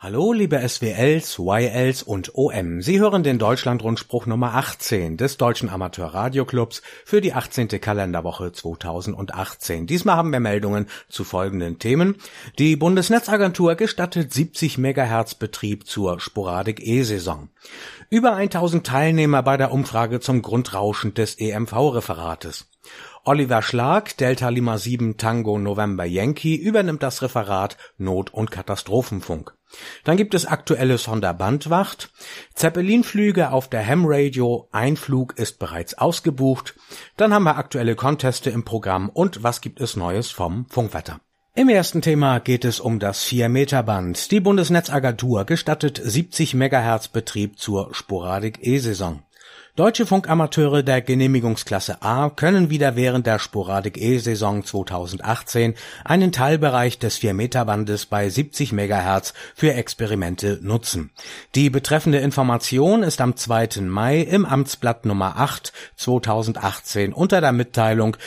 Hallo, liebe SWLs, YLs und OM. Sie hören den Deutschlandrundspruch Nummer 18 des Deutschen Amateurradioclubs für die 18. Kalenderwoche 2018. Diesmal haben wir Meldungen zu folgenden Themen. Die Bundesnetzagentur gestattet 70 MHz Betrieb zur Sporadik-E-Saison. Über 1000 Teilnehmer bei der Umfrage zum Grundrauschen des EMV-Referates. Oliver Schlag, Delta Lima 7 Tango November Yankee, übernimmt das Referat Not- und Katastrophenfunk. Dann gibt es Aktuelles von der Bandwacht. Zeppelinflüge auf der Ham Radio, ein Flug ist bereits ausgebucht. Dann haben wir aktuelle Conteste im Programm und was gibt es Neues vom Funkwetter. Im ersten Thema geht es um das 4-Meter-Band. Die Bundesnetzagentur gestattet 70 MHz Betrieb zur Sporadik-E-Saison. Deutsche Funkamateure der Genehmigungsklasse A können wieder während der Sporadik-E-Saison 2018 einen Teilbereich des 4-Meter-Bandes bei 70 MHz für Experimente nutzen. Die betreffende Information ist am 2. Mai im Amtsblatt Nummer 8 2018 unter der Mitteilung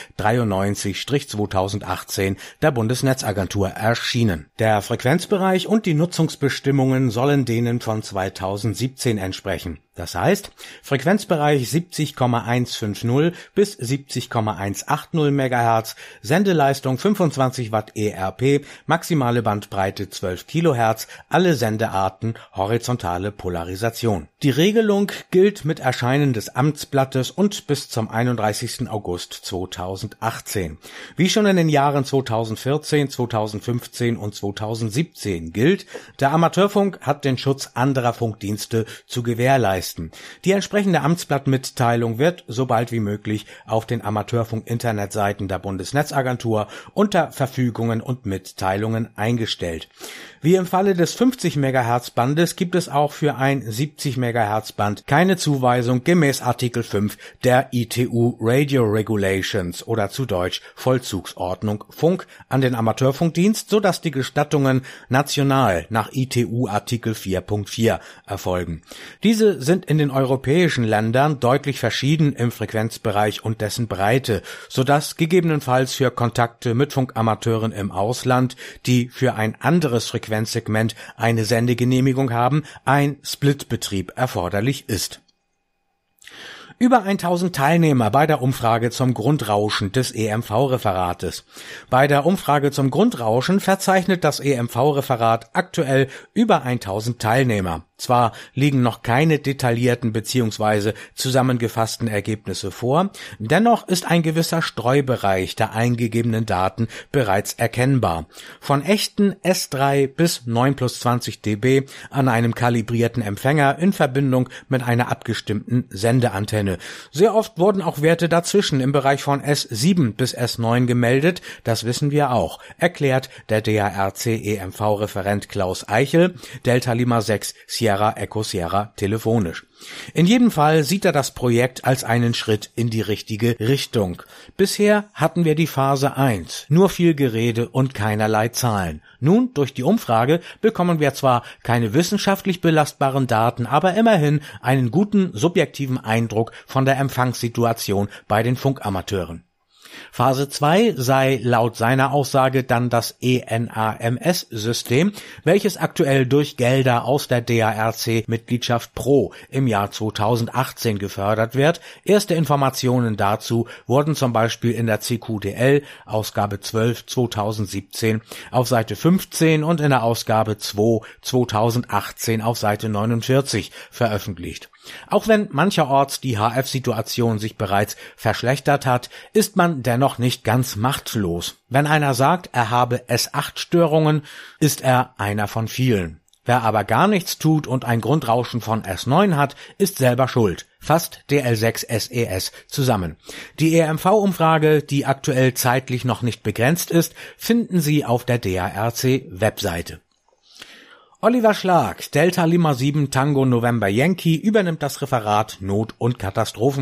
93/2018 der Bundesnetzagentur erschienen. Der Frequenzbereich und die Nutzungsbestimmungen sollen denen von 2017 entsprechen. Das heißt, Frequenzbereich 70,150 bis 70,180 MHz, Sendeleistung 25 Watt ERP, maximale Bandbreite 12 kHz, alle Sendearten, horizontale Polarisation. Die Regelung gilt mit Erscheinen des Amtsblattes und bis zum 31. August 2018. Wie schon in den Jahren 2014, 2015 und 2017 gilt, der Amateurfunk hat den Schutz anderer Funkdienste zu gewährleisten. Die entsprechende Amtsblattmitteilung wird so bald wie möglich auf den Amateurfunk-Internetseiten der Bundesnetzagentur unter Verfügungen und Mitteilungen eingestellt. Wie im Falle des 50 MHz Bandes gibt es auch für ein 70 MHz Band keine Zuweisung gemäß Artikel 5 der ITU Radio Regulations oder zu Deutsch Vollzugsordnung Funk an den Amateurfunkdienst, sodass die Gestattungen national nach ITU Artikel 4.4 erfolgen. Diese sind in den europäischen Ländern deutlich verschieden im Frequenzbereich und dessen Breite, sodass gegebenenfalls für Kontakte mit Funkamateuren im Ausland, die für ein anderes Frequenzsegment eine Sendegenehmigung haben, ein Splitbetrieb erforderlich ist. Über 1000 Teilnehmer bei der Umfrage zum Grundrauschen des EMV-Referates. Bei der Umfrage zum Grundrauschen verzeichnet das EMV-Referat aktuell über 1000 Teilnehmer. Zwar liegen noch keine detaillierten bzw. zusammengefassten Ergebnisse vor, dennoch ist ein gewisser Streubereich der eingegebenen Daten bereits erkennbar. Von echten S3 bis 9+20 dB an einem kalibrierten Empfänger in Verbindung mit einer abgestimmten Sendeantenne. Sehr oft wurden auch Werte dazwischen im Bereich von S7 bis S9 gemeldet, das wissen wir auch, erklärt der DARC-EMV-Referent Klaus Eichel, Delta Lima 6 Sierra Echo Sierra telefonisch. In jedem Fall sieht er das Projekt als einen Schritt in die richtige Richtung. Bisher hatten wir die Phase 1, nur viel Gerede und keinerlei Zahlen. Nun, durch die Umfrage bekommen wir zwar keine wissenschaftlich belastbaren Daten, aber immerhin einen guten subjektiven Eindruck von der Empfangssituation bei den Funkamateuren. Phase 2 sei laut seiner Aussage dann das ENAMS-System, welches aktuell durch Gelder aus der DARC-Mitgliedschaft Pro im Jahr 2018 gefördert wird. Erste Informationen dazu wurden zum Beispiel in der CQDL Ausgabe 12 2017 auf Seite 15 und in der Ausgabe 2 2018 auf Seite 49 veröffentlicht. Auch wenn mancherorts die HF-Situation sich bereits verschlechtert hat, ist man dennoch nicht ganz machtlos. Wenn einer sagt, er habe S8-Störungen, ist er einer von vielen. Wer aber gar nichts tut und ein Grundrauschen von S9 hat, ist selber schuld. Fasst DL6 SES zusammen. Die EMV-Umfrage, die aktuell zeitlich noch nicht begrenzt ist, finden Sie auf der DARC-Webseite. Oliver Schlag, Delta Lima 7 Tango November Yankee, übernimmt das Referat Not- und Katastrophenfunk.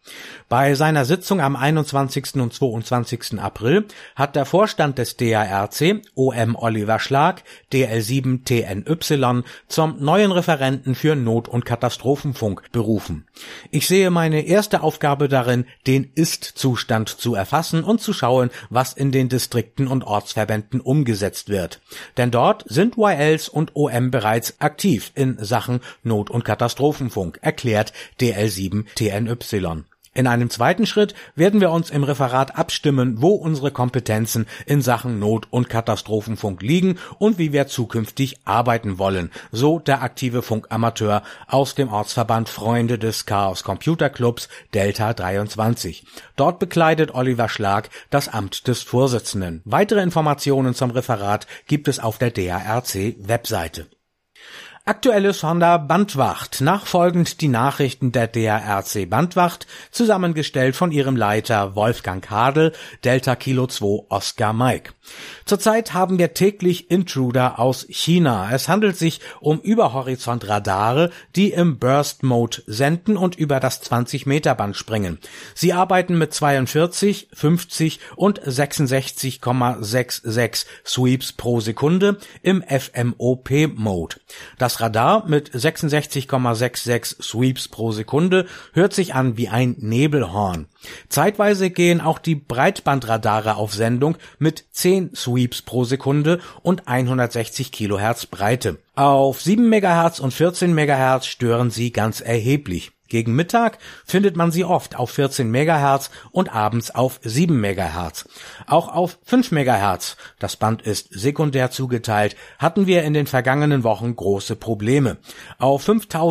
Bei seiner Sitzung am 21. und 22. April hat der Vorstand des DARC, OM Oliver Schlag, DL7 TNY, zum neuen Referenten für Not- und Katastrophenfunk berufen. Ich sehe meine erste Aufgabe darin, den Ist-Zustand zu erfassen und zu schauen, was in den Distrikten und Ortsverbänden umgesetzt wird. Denn dort sind YLs und OM bereits aktiv in Sachen Not- und Katastrophenfunk, erklärt DL7 TNY. In einem zweiten Schritt werden wir uns im Referat abstimmen, wo unsere Kompetenzen in Sachen Not- und Katastrophenfunk liegen und wie wir zukünftig arbeiten wollen, so der aktive Funkamateur aus dem Ortsverband Freunde des Chaos Computer Clubs Delta 23. Dort bekleidet Oliver Schlag das Amt des Vorsitzenden. Weitere Informationen zum Referat gibt es auf der DARC-Webseite. Aktuelle Sonderbandwacht, nachfolgend die Nachrichten der DARC Bandwacht, zusammengestellt von ihrem Leiter Wolfgang Hadel, Delta Kilo 2 Oscar Mike. Zurzeit haben wir täglich Intruder aus China. Es handelt sich um Überhorizontradare, die im Burst-Mode senden und über das 20-Meter-Band springen. Sie arbeiten mit 42, 50 und 66,66 Sweeps pro Sekunde im FMOP-Mode. Das Radar mit 66,66 Sweeps pro Sekunde hört sich an wie ein Nebelhorn. Zeitweise gehen auch die Breitbandradare auf Sendung mit 10 Sweeps pro Sekunde und 160 Kilohertz Breite. Auf 7 MHz und 14 MHz stören sie ganz erheblich. Gegen Mittag findet man sie oft auf 14 MHz und abends auf 7 MHz. Auch auf 5 MHz, das Band ist sekundär zugeteilt, hatten wir in den vergangenen Wochen große Probleme. Auf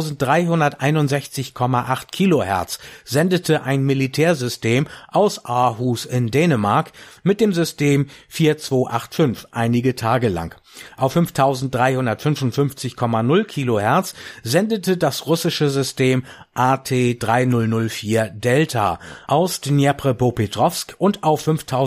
5361,8 Kilohertz sendete ein Militärsystem aus Aarhus in Dänemark mit dem System 4285 einige Tage lang. Auf 5355,0 Kilohertz sendete das russische System AT3004 Delta aus Dnipropetrovsk und auf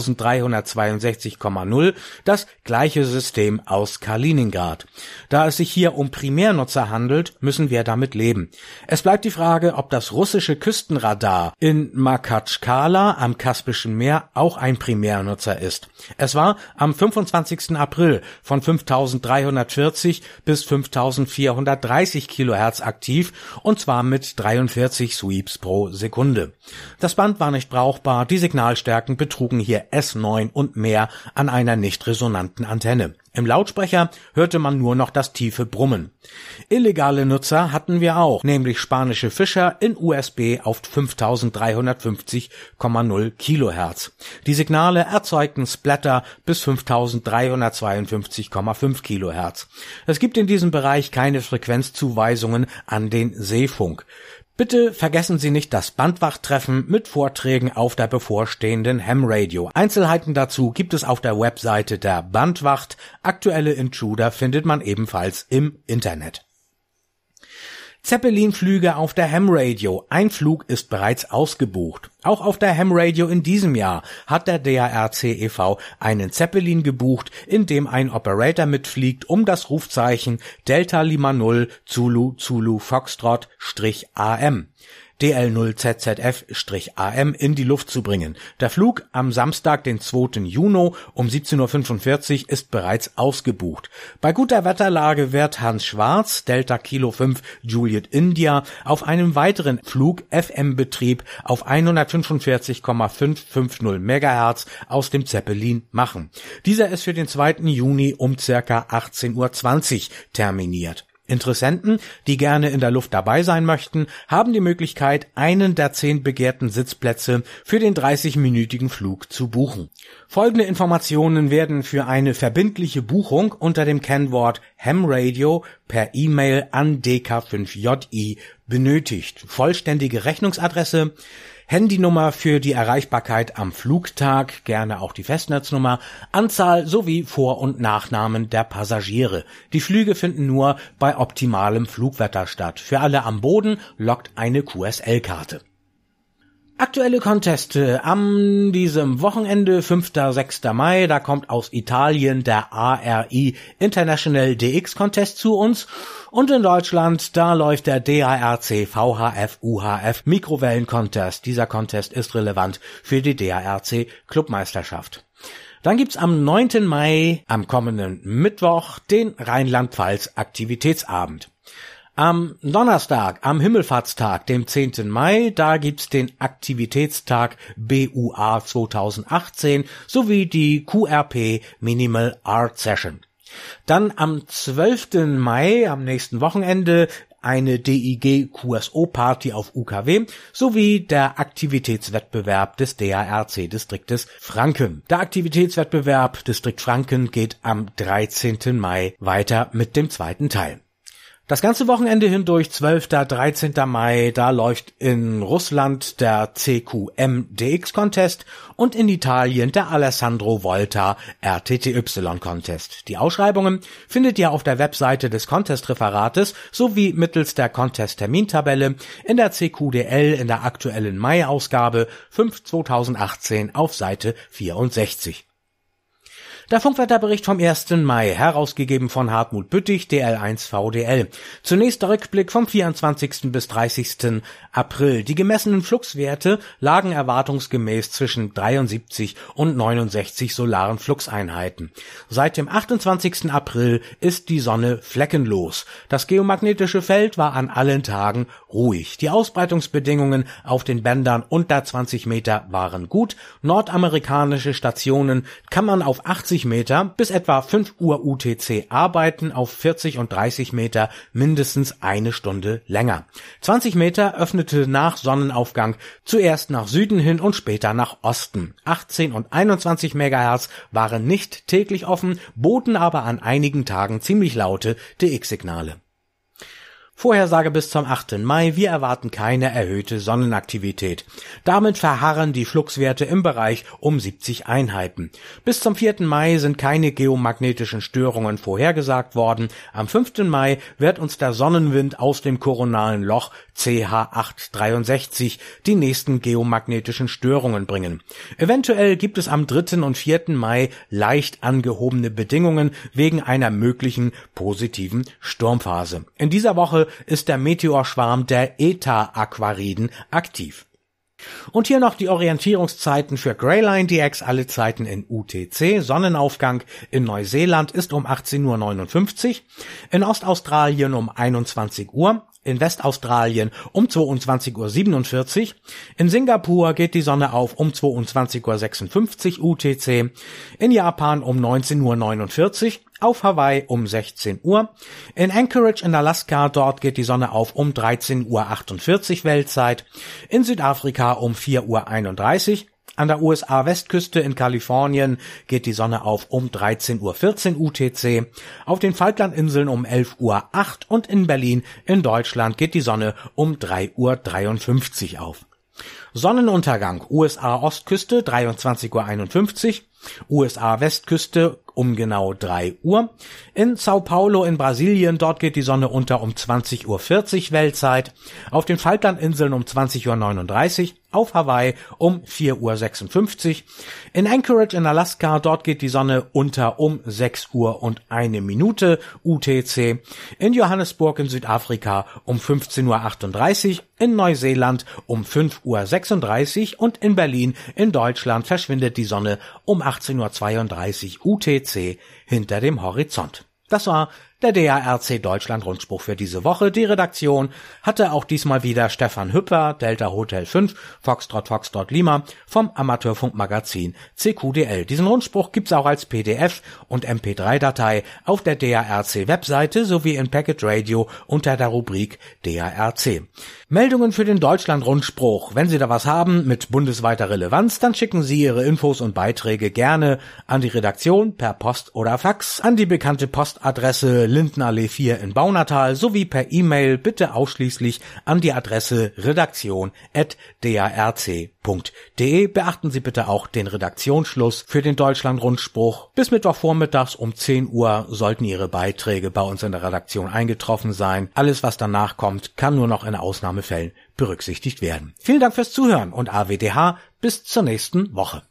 5362,0 das gleiche System aus Kaliningrad. Da es sich hier um Primärnutzer handelt, müssen wir damit leben. Es bleibt die Frage, ob das russische Küstenradar in Makhatschkala am Kaspischen Meer auch ein Primärnutzer ist. Es war am 25. April von 5340 bis 5430 Kilohertz aktiv und zwar mit 43 Sweeps pro Sekunde. Das Band war nicht brauchbar, die Signalstärken betrugen hier S9 und mehr an einer nicht resonanten Antenne. Im Lautsprecher hörte man nur noch das tiefe Brummen. Illegale Nutzer hatten wir auch, nämlich spanische Fischer in USB auf 5350,0 Kilohertz. Die Signale erzeugten Splatter bis 5352,5 Kilohertz. Es gibt in diesem Bereich keine Frequenzzuweisungen an den Seefunk. Bitte vergessen Sie nicht das Bandwachttreffen mit Vorträgen auf der bevorstehenden Ham Radio. Einzelheiten dazu gibt es auf der Webseite der Bandwacht. Aktuelle Intruder findet man ebenfalls im Internet. Zeppelin-Flüge auf der Ham Radio. Ein Flug ist bereits ausgebucht. Auch auf der Ham Radio in diesem Jahr hat der DARC e.V. einen Zeppelin gebucht, in dem ein Operator mitfliegt, um das Rufzeichen Delta Lima 0 Zulu Zulu Foxtrot -AM DL0ZZF-AM in die Luft zu bringen. Der Flug am Samstag, den 2. Juni um 17.45 Uhr ist bereits ausgebucht. Bei guter Wetterlage wird Hans Schwarz, Delta Kilo 5 Juliet India, auf einem weiteren Flug FM-Betrieb auf 145,550 MHz aus dem Zeppelin machen. Dieser ist für den 2. Juni um ca. 18.20 Uhr terminiert. Interessenten, die gerne in der Luft dabei sein möchten, haben die Möglichkeit, einen der 10 begehrten Sitzplätze für den 30-minütigen Flug zu buchen. Folgende Informationen werden für eine verbindliche Buchung unter dem Kennwort Ham Radio per E-Mail an dk5ji benötigt. Vollständige Rechnungsadresse, Handynummer für die Erreichbarkeit am Flugtag, gerne auch die Festnetznummer, Anzahl sowie Vor- und Nachnamen der Passagiere. Die Flüge finden nur bei optimalem Flugwetter statt. Für alle am Boden lockt eine QSL-Karte. Aktuelle Conteste am diesem Wochenende, 5. 6. Mai, da kommt aus Italien der ARI International DX Contest zu uns und in Deutschland, da läuft der DARC VHF UHF Mikrowellen Contest. Dieser Contest ist relevant für die DARC Clubmeisterschaft. Dann gibt's am 9. Mai, am kommenden Mittwoch, den Rheinland-Pfalz Aktivitätsabend. Am Donnerstag, am Himmelfahrtstag, dem 10. Mai, da gibt's den Aktivitätstag BUA 2018 sowie die QRP Minimal Art Session. Dann am 12. Mai, am nächsten Wochenende, eine DIG QSO Party auf UKW sowie der Aktivitätswettbewerb des DARC Distriktes Franken. Der Aktivitätswettbewerb Distrikt Franken geht am 13. Mai weiter mit dem zweiten Teil. Das ganze Wochenende hindurch, 12. 13. Mai, da läuft in Russland der CQM DX Contest und in Italien der Alessandro Volta RTTY Contest. Die Ausschreibungen findet ihr auf der Webseite des Contest-Referates sowie mittels der Contest-Termintabelle in der CQDL in der aktuellen Mai-Ausgabe 5/2018 auf Seite 64. Der Funkwetterbericht vom 1. Mai, herausgegeben von Hartmut Büttig, DL1 VDL. Zunächst der Rückblick vom 24. bis 30. April. Die gemessenen Fluxwerte lagen erwartungsgemäß zwischen 73 und 69 solaren Fluxeinheiten. Seit dem 28. April ist die Sonne fleckenlos. Das geomagnetische Feld war an allen Tagen ruhig. Die Ausbreitungsbedingungen auf den Bändern unter 20 Meter waren gut. Nordamerikanische Stationen kann man auf 80 Meter bis etwa 5 Uhr UTC arbeiten, auf 40 und 30 Meter mindestens eine Stunde länger. 20 Meter öffnete nach Sonnenaufgang zuerst nach Süden hin und später nach Osten. 18 und 21 Megahertz waren nicht täglich offen, boten aber an einigen Tagen ziemlich laute DX-Signale. Vorhersage bis zum 8. Mai, wir erwarten keine erhöhte Sonnenaktivität. Damit verharren die Fluxwerte im Bereich um 70 Einheiten. Bis zum 4. Mai sind keine geomagnetischen Störungen vorhergesagt worden. Am 5. Mai wird uns der Sonnenwind aus dem koronalen Loch CH863 die nächsten geomagnetischen Störungen bringen. Eventuell gibt es am 3. und 4. Mai leicht angehobene Bedingungen wegen einer möglichen positiven Sturmphase. In dieser Woche ist der Meteorschwarm der Eta-Aquariden aktiv. Und hier noch die Orientierungszeiten für Greyline DX, alle Zeiten in UTC. Sonnenaufgang in Neuseeland ist um 18:59 Uhr, in Ostaustralien um 21 Uhr, in Westaustralien um 22:47 Uhr, in Singapur geht die Sonne auf um 22:56 Uhr UTC, in Japan um 19:49 Uhr, auf Hawaii um 16 Uhr, in Anchorage in Alaska, dort geht die Sonne auf um 13:48 Uhr Weltzeit, in Südafrika um 4:31 Uhr, an der USA-Westküste in Kalifornien geht die Sonne auf um 13:14 Uhr UTC, auf den Falklandinseln um 11:08 Uhr und in Berlin in Deutschland geht die Sonne um 3:53 Uhr auf. Sonnenuntergang USA-Ostküste 23:51 Uhr, USA-Westküste um genau 3 Uhr. In Sao Paulo in Brasilien, dort geht die Sonne unter um 20:40 Uhr Weltzeit. Auf den Falklandinseln um 20:39 Uhr. Auf Hawaii um 4:56 Uhr. In Anchorage in Alaska, dort geht die Sonne unter um 6 Uhr und 1 Minute UTC. In Johannesburg in Südafrika um 15:38 Uhr. In Neuseeland um 5:36 Uhr und in Berlin in Deutschland verschwindet die Sonne um 18:32 Uhr UTC hinter dem Horizont. Das war der DARC Deutschland Rundspruch für diese Woche. Die Redaktion hatte auch diesmal wieder Stefan Hüpper, Delta Hotel 5, Foxtrot Lima vom Amateurfunkmagazin CQDL. Diesen Rundspruch gibt's auch als PDF und MP3-Datei auf der DARC-Webseite sowie in Packet Radio unter der Rubrik DARC. Meldungen für den Deutschland-Rundspruch. Wenn Sie da was haben mit bundesweiter Relevanz, dann schicken Sie Ihre Infos und Beiträge gerne an die Redaktion per Post oder Fax an die bekannte Postadresse Lindenallee 4 in Baunatal sowie per E-Mail bitte ausschließlich an die Adresse redaktion@darc.de. Beachten Sie bitte auch den Redaktionsschluss für den Deutschlandrundspruch. Bis Mittwochvormittags um 10 Uhr sollten Ihre Beiträge bei uns in der Redaktion eingetroffen sein. Alles, was danach kommt, kann nur noch in Ausnahmefällen berücksichtigt werden. Vielen Dank fürs Zuhören und AWDH bis zur nächsten Woche.